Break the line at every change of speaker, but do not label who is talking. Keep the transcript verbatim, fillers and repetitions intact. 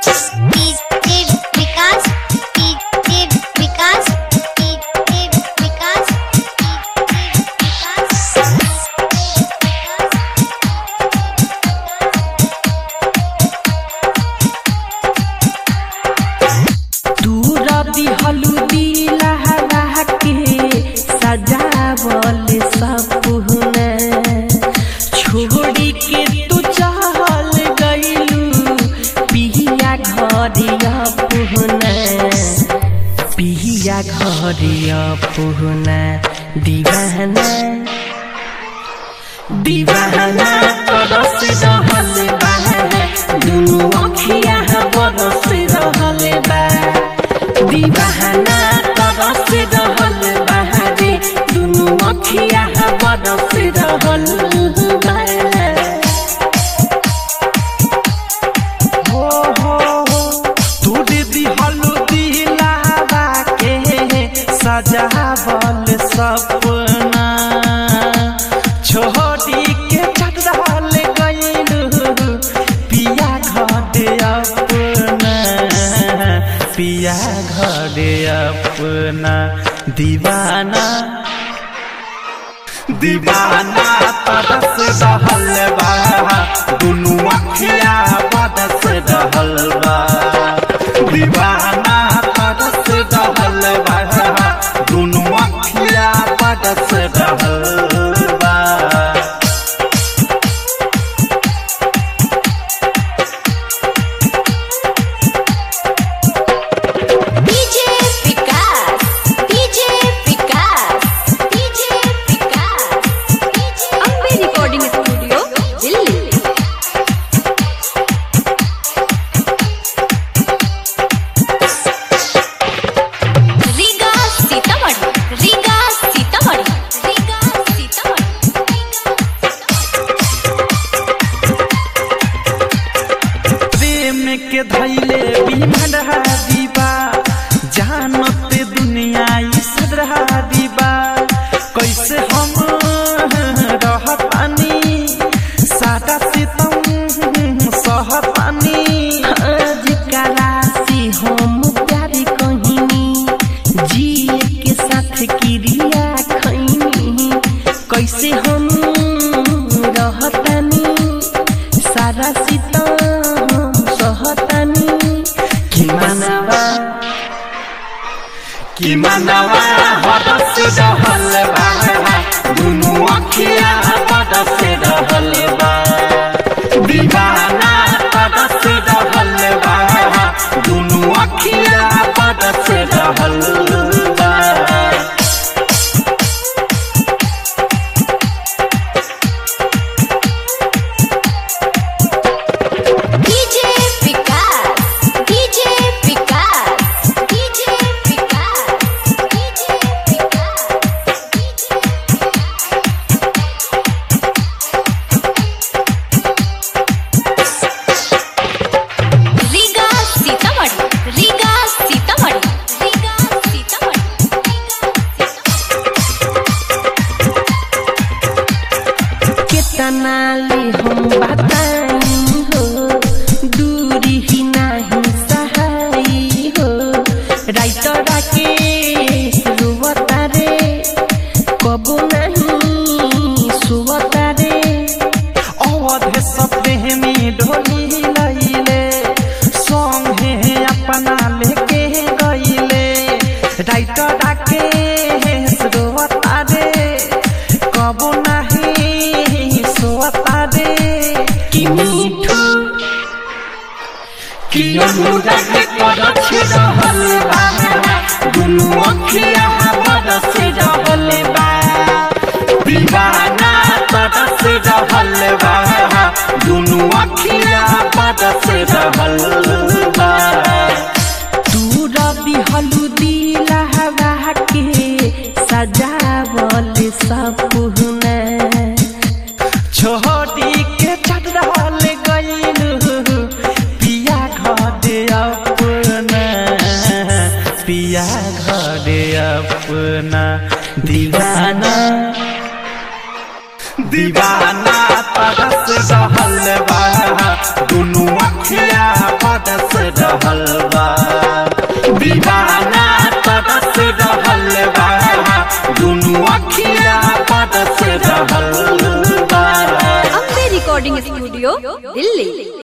पिया घरिया पुहना दीवाना दीवाना तरस रहल बा दुनु अखिया बरस रहल बा दीवाना तरस रहल बा रे दुनु अखिया बरस रहल बा हो हो तू दीदी हल्दी लावा के सजावल सपना छोड़ी के चढ़ल गइलू पिया घरे अपना पिया घरे अपना दीवाना दीवाना तरस रहल बा दुनु अखिया बरस रहल बा दीवाना तरस रहल बा दुनु अखिया बरस रहल बा के धैले बिमढ़ा दीबा जानते दुनिया इसरहा दीबा कैसे हम रहतानी सादा सितम सहतानी आज करासी हम प्यार कहिनी जिए के साथ क्रिया खैनी कैसे हम रहतानी सादा सितम कि मनवा हरस रहल बा दुनु अखिया बरस रहल बा दीवाना तरस रहल बा दुनु अखिया बरस रहल बा नाली हम बताई हो दूरी ही नहीं सहाई हो राइटर के रुवता रे कबू नहीं सुवता रे अवधे सपने में ढोली लैले संगे अपना लेके गईले राइटर के रुवता रे कबू नहीं कि मीठू कि अनुराग करछ रहल बा दुनु अखिया बरस रहल बा दीवाना तरस रहल बा दुनु अखिया बरस रहल बा तू रवि हल्दी लावा के सजावल सपना छोड़ी के चढ़ल गइलू पिया घरे अपना पिया घरे अपना दीवाना दीवाना तरस रहल बा दुनु अखिया बरस
स्टूडियो, दिल्ली।